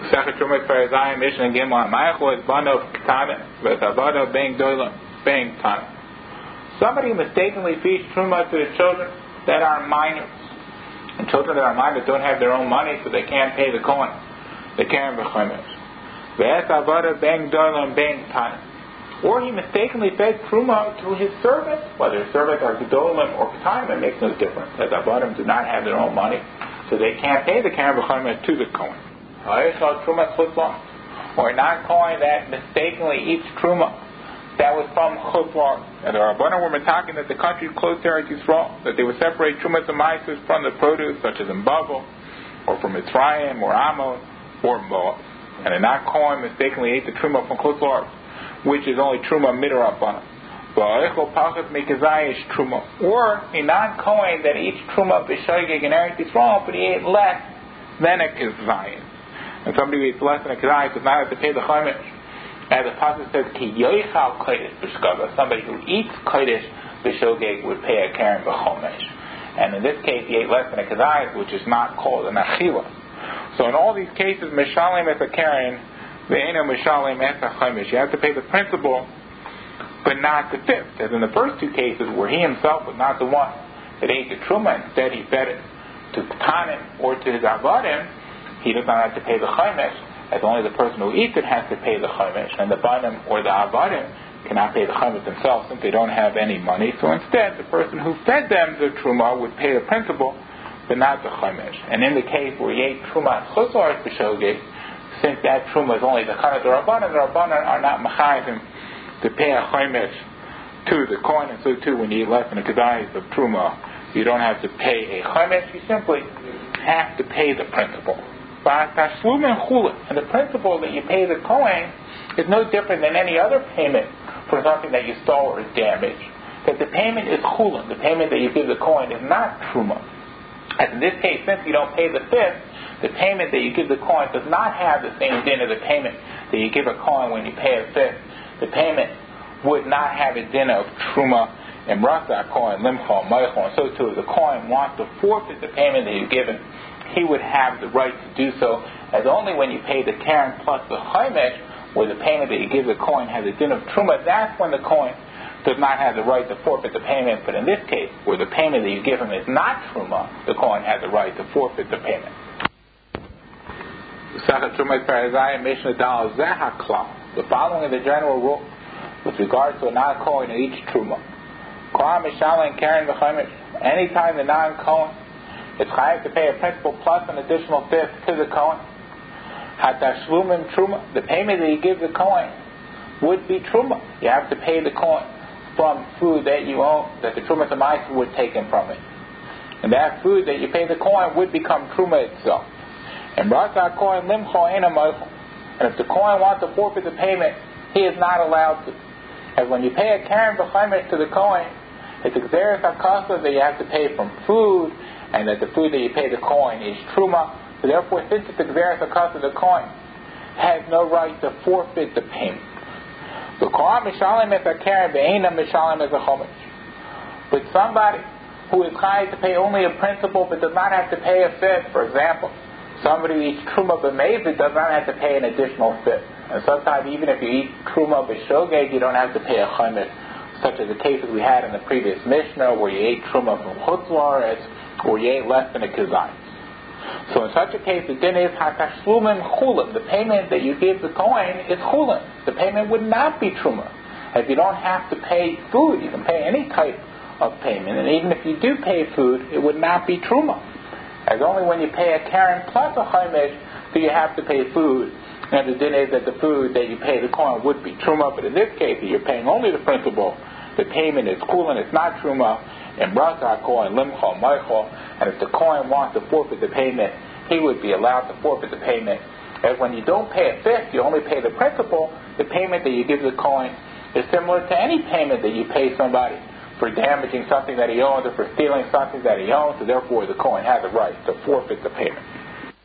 Second Trumas Parazayim Mishnah Gimel Ma'achol is Bano K'Tana V'Tavado Bang Doilam Bang Tana. Somebody mistakenly feeds Truma to the children that are minors. And children that are minors don't have their own money, so they can't pay the Kohen. They can't V'Chomesh. V'Tavado Bang Doilam Bang Tana. Or he mistakenly fed Truma to his servants, whether his servants are Gedolim or K'Tanim, it makes no difference. As Avadim do not have their own money, so they can't pay the Karen V'Chomesh to the Kohen. Or not Kohen that mistakenly eats Truma that was from Chutzlar. And the Rabbanan were talking that the country close to Eretz Yisrael, that they would separate Trumas and Maisus from the produce, such as in Bavel, or from Mitzrayim, or Ammon, or Moab. And a not Kohen mistakenly ate the Truma from Chutzlar, which is only Truma Midrabanan. Or a non-Kohen that eats Truma B'Shogeg in Eretz Yisrael, but he ate less than a Kizayim. And somebody who eats less than a Kizayim does not have to pay the Chomesh. As the passage says, Ki Yoichal Kodesh B'Shogeg, somebody who eats Kodesh B'Shogeg would pay a Karen B'Chomesh. And in this case, he ate less than a Kizayim, which is not called an Achila. So in all these cases, Mishalim es a Karen, Ve'ena Mishalim es a Chomesh. You have to pay the principal, but not the fifth. As in the first two cases, where he himself was not the one that ate the Truma, instead he fed it to K'tanim or to his Avadim, he does not have to pay the Chomesh, as only the person who eats it has to pay the Chomesh, and the Banim or the Avadim cannot pay the Chomesh themselves since they don't have any money. So instead, the person who fed them the Truma would pay the principal, but not the Chomesh. And in the case where he ate Truma Chutzlar B'Shogeg, since that Truma is only the Chana the Rabbanan are not Machayim to pay a Chomesh to the Kohen, and so too when you eat less than a Kedai of Truma, you don't have to pay a Chomesh, you simply have to pay the principal. And the principal that you pay the Kohen is no different than any other payment for something that you stole or damaged. That the payment is Chulin, the payment that you give the Kohen is not Truma. As in this case, since you don't pay the fifth, the payment that you give the Kohen does not have the same din of the payment that you give a Kohen when you pay a fifth. The payment would not have a din of Truma and Rasa Kohen, Limcha, Meichel, and so too. If the Kohen wants to forfeit the payment that you've given, he would have the right to do so, as only when you pay the Karen plus the Chomesh, where the payment that you give the Kohen has a din of Truma, that's when the Kohen does not have the right to forfeit the payment. But in this case, where the payment that you give him is not Truma, the Kohen has the right to forfeit the payment. The following is the general rule with regard to a non-Kohen who eats Truma. Anytime the non-Kohen is chayav to pay a principal plus an additional fifth to the Kohen, the payment that you give the Kohen would be Truma. You have to pay the Kohen from food that you own, that the Truma Tamaisa would take him from it. And that food that you pay the Kohen would become Truma itself. And Rasa Kohen Limcho Ena Moichel. And if the Kohen wants to forfeit the payment, he is not allowed to. As when you pay a Karen B'Chomesh to the Kohen, it's Xeris HaKasa that you have to pay from food, and that the food that you pay the Kohen is Truma. So therefore, since it's Xeris HaKasa, the Kohen has no right to forfeit the payment. The Kohen Mishalim es a Karen Ve'ena Mishalim es a Chomesh. But somebody who is chayav to pay only a principal but does not have to pay a fifth, for example, somebody who eats Truma B'Meivid does not have to pay an additional fifth. And sometimes even if you eat Truma B'Shogeg, you don't have to pay a Chomesh, such as the cases we had in the previous Mishnah where you ate Truma from Chutzlar or you ate less than a Kizayim. So in such a case, the din is Hakashlumin Chulin. The payment that you give the Kohen is Chulin. The payment would not be Truma. If you don't have to pay food, you can pay any type of payment. And even if you do pay food, it would not be Truma. As only when you pay a Karen plus a Chomesh do you have to pay food. And the din is that the food that you pay the Kohen would be Truma. But in this case, you're paying only the principal. The payment is Chulin, it's not Truma. And Brasa Kohen Limcha Meichel. And if the Kohen wants to forfeit the payment, he would be allowed to forfeit the payment. As when you don't pay a fifth, you only pay the principal. The payment that you give the Kohen is similar to any payment that you pay somebody for damaging something that he owns or for stealing something that he owns. So therefore, the Kohen has a right to forfeit the payment.